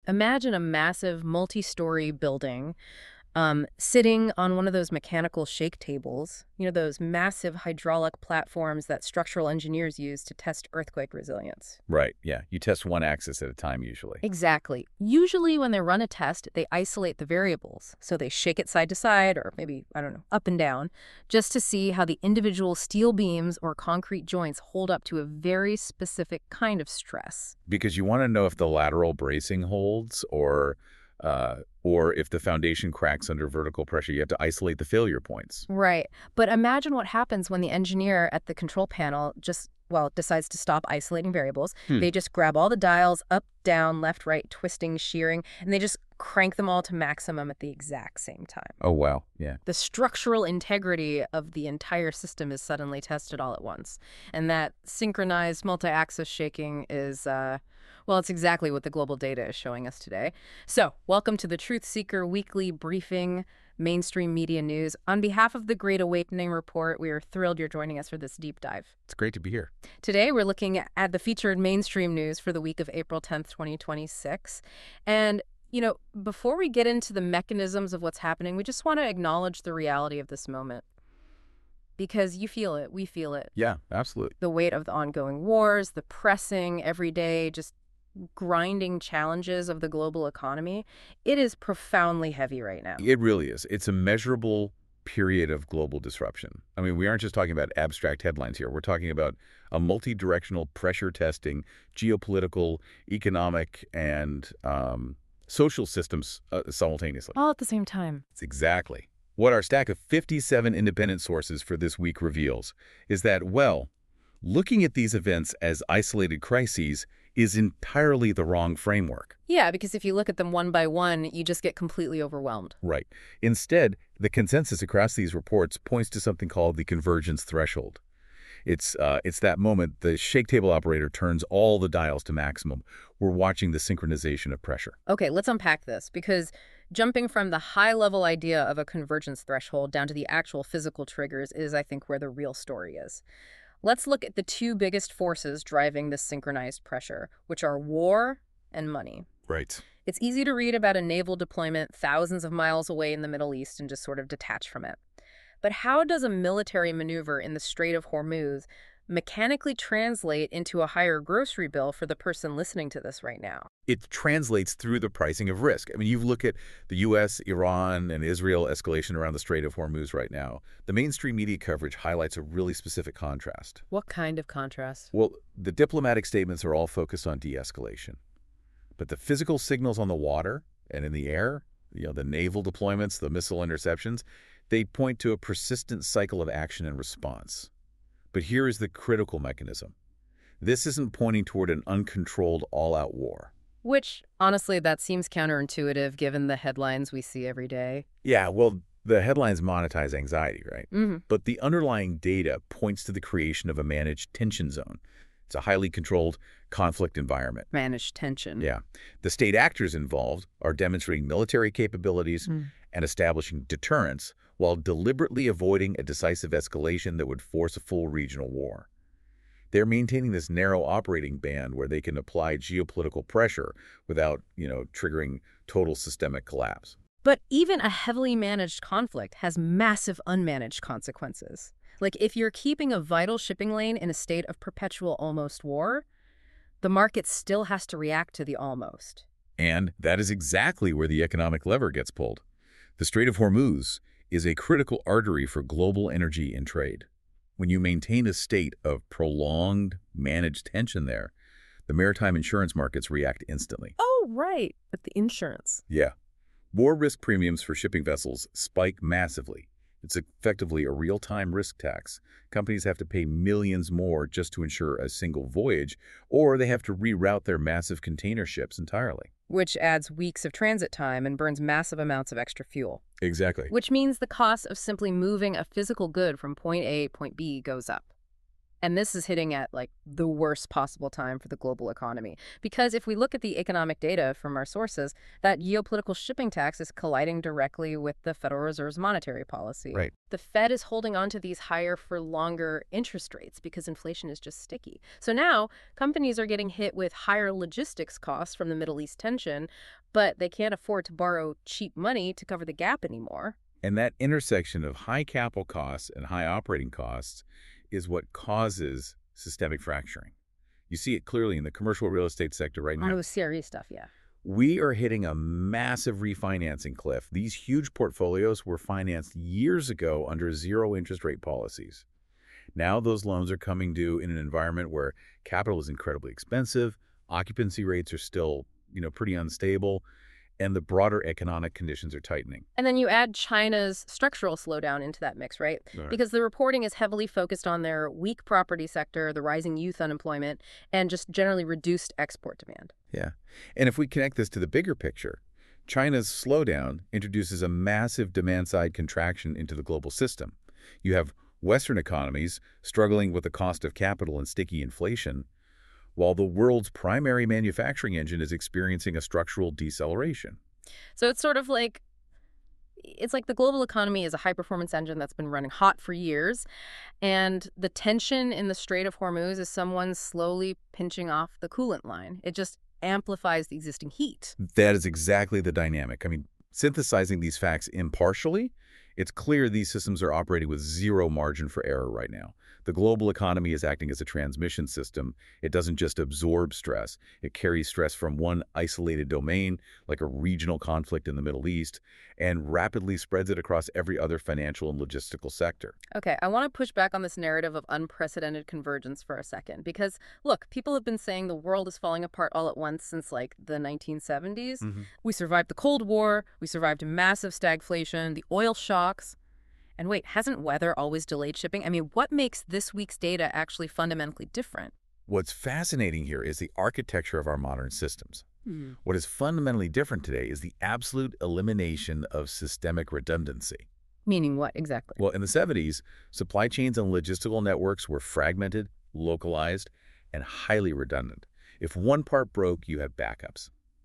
Imagine a massive multi-story building sitting on one of those mechanical shake tables, those massive hydraulic platforms that structural engineers use to test earthquake resilience. Right, yeah. You test one axis at a time usually. Exactly. Usually when they run a test, they isolate the variables. So they shake it side to side, or maybe, I don't know, up and down, just to see how the individual steel beams or concrete joints hold up to a very specific kind of stress. Because you want to know if the lateral bracing holds or if the foundation cracks under vertical pressure. You have to isolate the failure points. Right. But imagine what happens when the engineer at the control panel decides to stop isolating variables. They just grab all the dials, up, down, left, right, twisting, shearing, and they just crank them all to maximum at the exact same time. Oh, wow. Yeah. The structural integrity of the entire system is suddenly tested all at once. And that synchronized multi-axis shaking is, it's exactly what the global data is showing us today. So, welcome to the Truth Seeker Weekly Briefing, mainstream media news. On behalf of the Great Awakening Report, we are thrilled you're joining us for this deep dive. It's great to be here. Today, we're looking at the featured mainstream news for the week of April 10th, 2026. And before we get into the mechanisms of what's happening, we just want to acknowledge the reality of this moment. Because you feel it, we feel it. Yeah, absolutely. The weight of the ongoing wars, the pressing, everyday, just grinding challenges of the global economy, it is profoundly heavy right now. It really is. It's a measurable period of global disruption. I mean, we aren't just talking about abstract headlines here. We're talking about a multi-directional pressure testing, geopolitical, economic, and social systems simultaneously. All at the same time. It's exactly what our stack of 57 independent sources for this week reveals is that, looking at these events as isolated crises is entirely the wrong framework. Yeah, because if you look at them one by one, you just get completely overwhelmed. Right. Instead, the consensus across these reports points to something called the convergence threshold. It's that moment the shake table operator turns all the dials to maximum. We're watching the synchronization of pressure. Okay, let's unpack this, because jumping from the high-level idea of a convergence threshold down to the actual physical triggers is, I think, where the real story is. Let's look at the two biggest forces driving this synchronized pressure, which are war and money. Right. It's easy to read about a naval deployment thousands of miles away in the Middle East and just sort of detach from it. But how does a military maneuver in the Strait of Hormuz mechanically translate into a higher grocery bill for the person listening to this right now? It translates through the pricing of risk. I mean, you look at the U.S., Iran, and Israel escalation around the Strait of Hormuz right now. The mainstream media coverage highlights a really specific contrast. What kind of contrast? Well, the diplomatic statements are all focused on de-escalation. But the physical signals on the water and in the air, the naval deployments, the missile interceptions, they point to a persistent cycle of action and response. But here is the critical mechanism. This isn't pointing toward an uncontrolled all-out war. Which, honestly, that seems counterintuitive given the headlines we see every day. Yeah, the headlines monetize anxiety, right? But the underlying data points to the creation of a managed tension zone. It's a highly controlled conflict environment. Managed tension. Yeah. The state actors involved are demonstrating military capabilities and establishing deterrence while deliberately avoiding a decisive escalation that would force a full regional war. They're maintaining this narrow operating band where they can apply geopolitical pressure without, triggering total systemic collapse. But even a heavily managed conflict has massive unmanaged consequences. Like if you're keeping a vital shipping lane in a state of perpetual almost war, the market still has to react to the almost. And that is exactly where the economic lever gets pulled. The Strait of Hormuz is a critical artery for global energy and trade. When you maintain a state of prolonged, managed tension there, the maritime insurance markets react instantly. Oh, right, with the insurance. Yeah. War risk premiums for shipping vessels spike massively. It's effectively a real-time risk tax. Companies have to pay millions more just to insure a single voyage, or they have to reroute their massive container ships entirely. Which adds weeks of transit time and burns massive amounts of extra fuel. Exactly. Which means the cost of simply moving a physical good from point A to point B goes up. And this is hitting at like the worst possible time for the global economy. Because if we look at the economic data from our sources, that geopolitical shipping tax is colliding directly with the Federal Reserve's monetary policy. Right. The Fed is holding on to these higher for longer interest rates because inflation is just sticky. So now companies are getting hit with higher logistics costs from the Middle East tension, but they can't afford to borrow cheap money to cover the gap anymore. And that intersection of high capital costs and high operating costs is what causes systemic fracturing. You see it clearly in the commercial real estate sector right now. Oh, CRE stuff, yeah. We are hitting a massive refinancing cliff. These huge portfolios were financed years ago under zero interest rate policies. Now those loans are coming due in an environment where capital is incredibly expensive, occupancy rates are still, pretty unstable, and the broader economic conditions are tightening. And then you add China's structural slowdown into that mix, right? Right. Because the reporting is heavily focused on their weak property sector, the rising youth unemployment, and just generally reduced export demand. Yeah. And if we connect this to the bigger picture, China's slowdown introduces a massive demand-side contraction into the global system. You have Western economies struggling with the cost of capital and sticky inflation, while the world's primary manufacturing engine is experiencing a structural deceleration. So it's sort of like, it's like the global economy is a high-performance engine that's been running hot for years, and the tension in the Strait of Hormuz is someone slowly pinching off the coolant line. It just amplifies the existing heat. That is exactly the dynamic. Synthesizing these facts impartially, it's clear these systems are operating with zero margin for error right now. The global economy is acting as a transmission system. It doesn't just absorb stress. It carries stress from one isolated domain, like a regional conflict in the Middle East, and rapidly spreads it across every other financial and logistical sector. Okay, I want to push back on this narrative of unprecedented convergence for a second, because, look, people have been saying the world is falling apart all at once since, like, the 1970s. We survived the Cold War, we survived massive stagflation, the oil shocks. And wait, hasn't weather always delayed shipping? What makes this week's data actually fundamentally different? What's fascinating here is the architecture of our modern systems. What is fundamentally different today is the absolute elimination of systemic redundancy. Meaning what, exactly? Well, in the 70s, supply chains and logistical networks were fragmented, localized, and highly redundant. If one part broke, you have backups.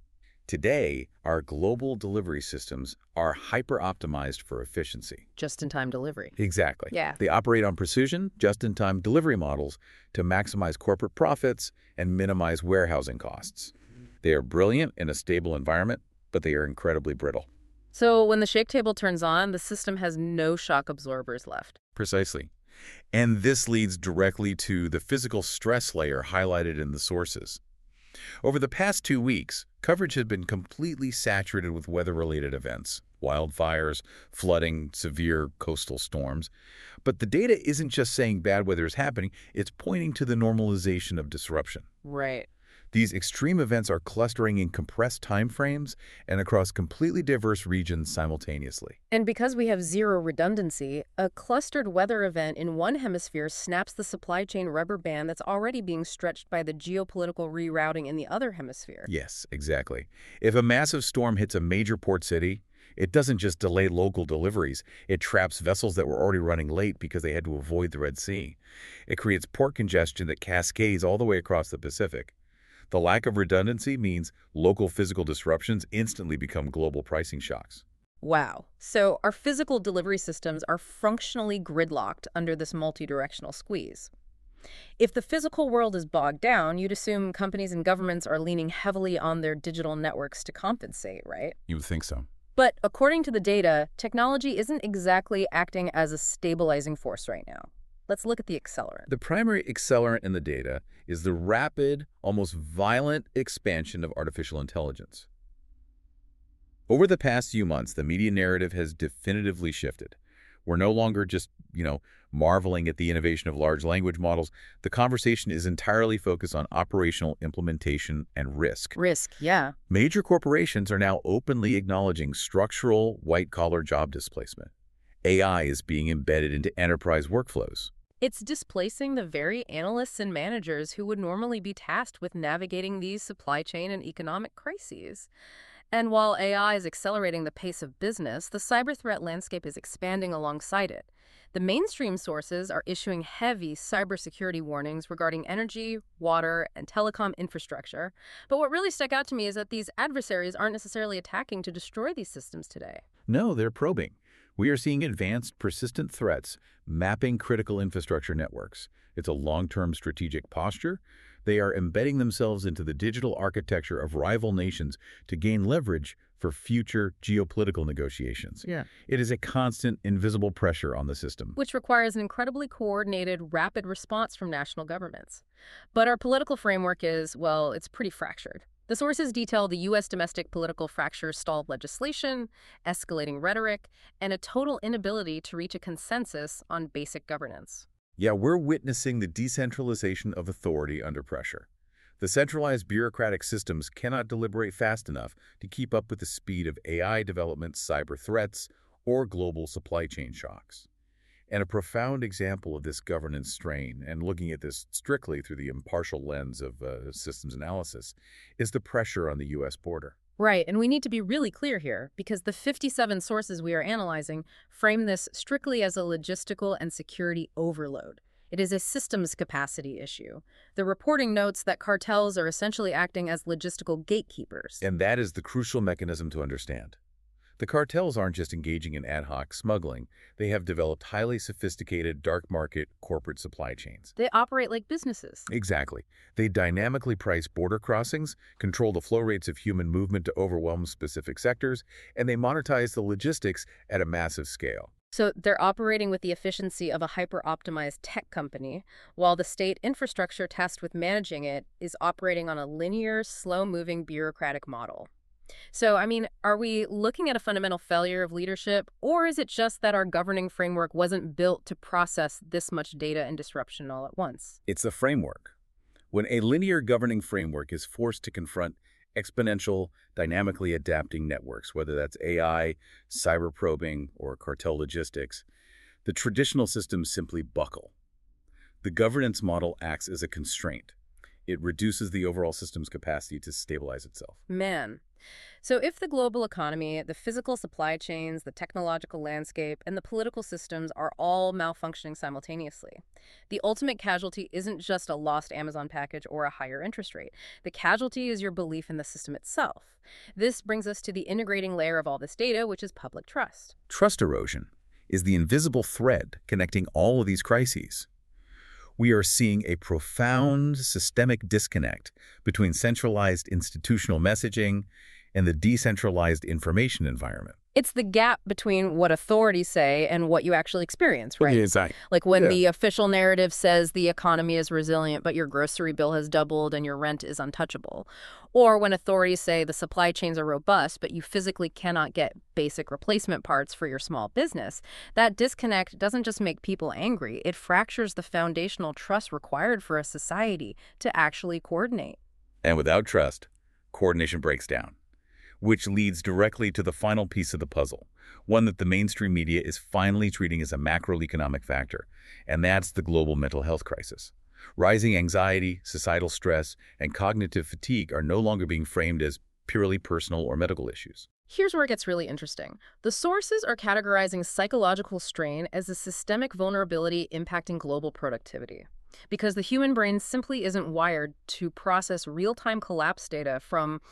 Today, our global delivery systems are hyper-optimized for efficiency. Just-in-time delivery. Exactly. Yeah. They operate on precision, just-in-time delivery models to maximize corporate profits and minimize warehousing costs. They are brilliant in a stable environment, but they are incredibly brittle. So when the shake table turns on, the system has no shock absorbers left. Precisely. And this leads directly to the physical stress layer highlighted in the sources. Over the past 2 weeks, coverage has been completely saturated with weather-related events, wildfires, flooding, severe coastal storms. But the data isn't just saying bad weather is happening, it's pointing to the normalization of disruption. Right. These extreme events are clustering in compressed time frames and across completely diverse regions simultaneously. And because we have zero redundancy, a clustered weather event in one hemisphere snaps the supply chain rubber band that's already being stretched by the geopolitical rerouting in the other hemisphere. Yes, exactly. If a massive storm hits a major port city, it doesn't just delay local deliveries. It traps vessels that were already running late because they had to avoid the Red Sea. It creates port congestion that cascades all the way across the Pacific. The lack of redundancy means local physical disruptions instantly become global pricing shocks. Wow. So our physical delivery systems are functionally gridlocked under this multi-directional squeeze. If the physical world is bogged down, you'd assume companies and governments are leaning heavily on their digital networks to compensate, right? You would think so. But according to the data, technology isn't exactly acting as a stabilizing force right now. Let's look at the accelerant. The primary accelerant in the data is the rapid, almost violent expansion of artificial intelligence. Over the past few months, the media narrative has definitively shifted. We're no longer just, marveling at the innovation of large language models. The conversation is entirely focused on operational implementation and risk. Risk, yeah. Major corporations are now openly acknowledging structural, white-collar job displacement. AI is being embedded into enterprise workflows. It's displacing the very analysts and managers who would normally be tasked with navigating these supply chain and economic crises. And while AI is accelerating the pace of business, the cyber threat landscape is expanding alongside it. The mainstream sources are issuing heavy cybersecurity warnings regarding energy, water, and telecom infrastructure. But what really stuck out to me is that these adversaries aren't necessarily attacking to destroy these systems today. No, they're probing. We are seeing advanced, persistent threats mapping critical infrastructure networks. It's a long-term strategic posture. They are embedding themselves into the digital architecture of rival nations to gain leverage for future geopolitical negotiations. Yeah. It is a constant, invisible pressure on the system. Which requires an incredibly coordinated, rapid response from national governments. But our political framework is, well, it's pretty fractured. The sources detail the U.S. domestic political fracture stalled legislation, escalating rhetoric, and a total inability to reach a consensus on basic governance. Yeah, we're witnessing the decentralization of authority under pressure. The centralized bureaucratic systems cannot deliberate fast enough to keep up with the speed of AI development, cyber threats, or global supply chain shocks. And a profound example of this governance strain, and looking at this strictly through the impartial lens of systems analysis, is the pressure on the U.S. border. Right, and we need to be really clear here, because the 57 sources we are analyzing frame this strictly as a logistical and security overload. It is a systems capacity issue. The reporting notes that cartels are essentially acting as logistical gatekeepers. And that is the crucial mechanism to understand. The cartels aren't just engaging in ad hoc smuggling. They have developed highly sophisticated dark market corporate supply chains. They operate like businesses. Exactly. They dynamically price border crossings, control the flow rates of human movement to overwhelm specific sectors, and they monetize the logistics at a massive scale. So they're operating with the efficiency of a hyper-optimized tech company, while the state infrastructure tasked with managing it is operating on a linear, slow-moving bureaucratic model. So, are we looking at a fundamental failure of leadership, or is it just that our governing framework wasn't built to process this much data and disruption all at once? It's the framework. When a linear governing framework is forced to confront exponential, dynamically adapting networks, whether that's AI, cyber probing, or cartel logistics, the traditional systems simply buckle. The governance model acts as a constraint. It reduces the overall system's capacity to stabilize itself. Man. So if the global economy, the physical supply chains, the technological landscape, and the political systems are all malfunctioning simultaneously, the ultimate casualty isn't just a lost Amazon package or a higher interest rate. The casualty is your belief in the system itself. This brings us to the integrating layer of all this data, which is public trust. Trust erosion is the invisible thread connecting all of these crises. We are seeing a profound systemic disconnect between centralized institutional messaging and the decentralized information environment. It's the gap between what authorities say and what you actually experience, right? Exactly. Like when the official narrative says the economy is resilient, but your grocery bill has doubled and your rent is untouchable. Or when authorities say the supply chains are robust, but you physically cannot get basic replacement parts for your small business. That disconnect doesn't just make people angry, it fractures the foundational trust required for a society to actually coordinate. And without trust, coordination breaks down, which leads directly to the final piece of the puzzle, one that the mainstream media is finally treating as a macroeconomic factor, and that's the global mental health crisis. Rising anxiety, societal stress, and cognitive fatigue are no longer being framed as purely personal or medical issues. Here's where it gets really interesting. The sources are categorizing psychological strain as a systemic vulnerability impacting global productivity, because the human brain simply isn't wired to process real-time collapse data from,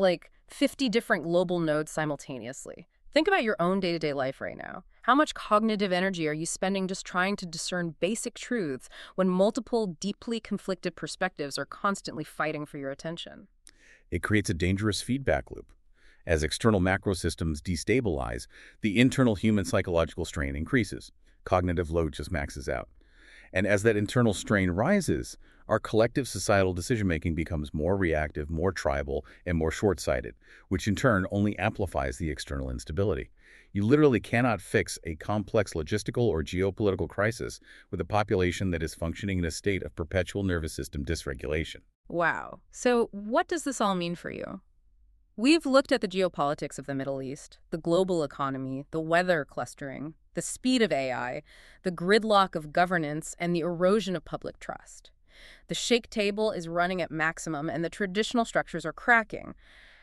50 different global nodes simultaneously. Think about your own day-to-day life right now. How much cognitive energy are you spending just trying to discern basic truths when multiple, deeply conflicted perspectives are constantly fighting for your attention? It creates a dangerous feedback loop. As external macro systems destabilize, the internal human psychological strain increases. Cognitive load just maxes out. And as that internal strain rises, our collective societal decision-making becomes more reactive, more tribal, and more short-sighted, which in turn only amplifies the external instability. You literally cannot fix a complex logistical or geopolitical crisis with a population that is functioning in a state of perpetual nervous system dysregulation. Wow. So what does this all mean for you? We've looked at the geopolitics of the Middle East, the global economy, the weather clustering, the speed of AI, the gridlock of governance, and the erosion of public trust. The shake table is running at maximum, and the traditional structures are cracking.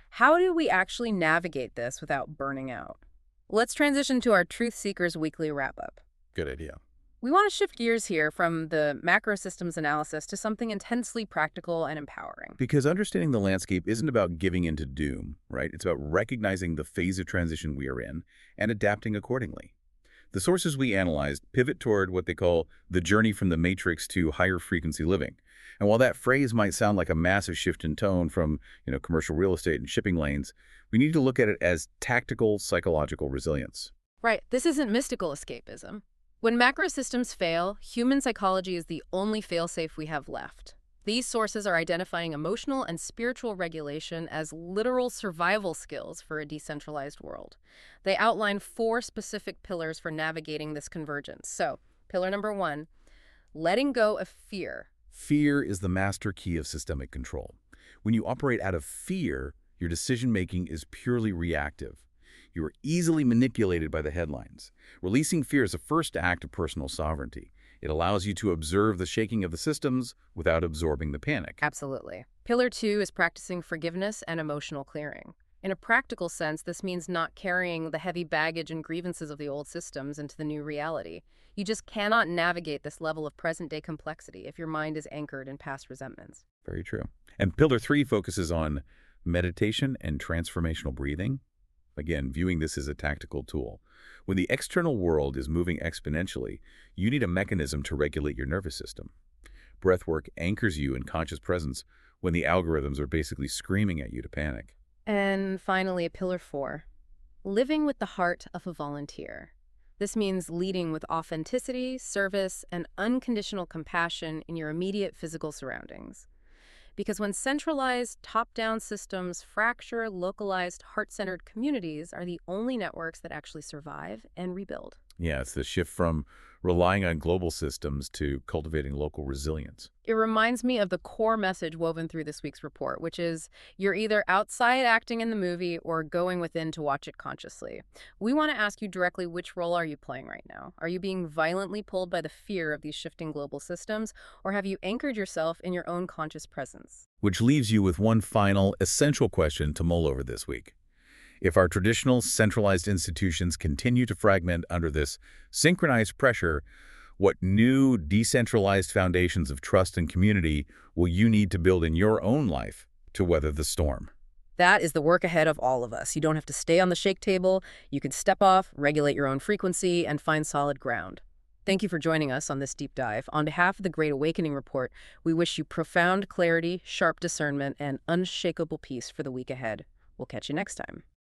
How do we actually navigate this without burning out? Let's transition to our Truth Seekers weekly wrap-up. Good idea. We want to shift gears here from the macro systems analysis to something intensely practical and empowering. Because understanding the landscape isn't about giving into doom, right? It's about recognizing the phase of transition we are in and adapting accordingly. The sources we analyzed pivot toward what they call the journey from the matrix to higher frequency living. And while that phrase might sound like a massive shift in tone from, commercial real estate and shipping lanes, we need to look at it as tactical psychological resilience. Right, this isn't mystical escapism. When macro systems fail, human psychology is the only failsafe we have left. These sources are identifying emotional and spiritual regulation as literal survival skills for a decentralized world. They outline 4 specific pillars for navigating this convergence. So, pillar number 1, letting go of fear. Fear is the master key of systemic control. When you operate out of fear, your decision-making is purely reactive. You are easily manipulated by the headlines. Releasing fear is a first act of personal sovereignty. It allows you to observe the shaking of the systems without absorbing the panic. Absolutely. Pillar 2 is practicing forgiveness and emotional clearing. In a practical sense, this means not carrying the heavy baggage and grievances of the old systems into the new reality. You just cannot navigate this level of present-day complexity if your mind is anchored in past resentments. Very true. And pillar 3 focuses on meditation and transformational breathing. Again, viewing this as a tactical tool. When the external world is moving exponentially, you need a mechanism to regulate your nervous system. Breathwork anchors you in conscious presence when the algorithms are basically screaming at you to panic. And finally, pillar 4, living with the heart of a volunteer. This means leading with authenticity, service, and unconditional compassion in your immediate physical surroundings. Because when centralized, top-down systems fracture, localized, heart-centered communities are the only networks that actually survive and rebuild. Yeah, it's the shift from relying on global systems to cultivating local resilience. It reminds me of the core message woven through this week's report, which is you're either outside acting in the movie or going within to watch it consciously. We want to ask you directly, which role are you playing right now? Are you being violently pulled by the fear of these shifting global systems, or have you anchored yourself in your own conscious presence? Which leaves you with one final, essential question to mull over this week. If our traditional centralized institutions continue to fragment under this synchronized pressure, what new decentralized foundations of trust and community will you need to build in your own life to weather the storm? That is the work ahead of all of us. You don't have to stay on the shake table. You can step off, regulate your own frequency, and find solid ground. Thank you for joining us on this deep dive. On behalf of the Great Awakening Report, we wish you profound clarity, sharp discernment, and unshakable peace for the week ahead. We'll catch you next time.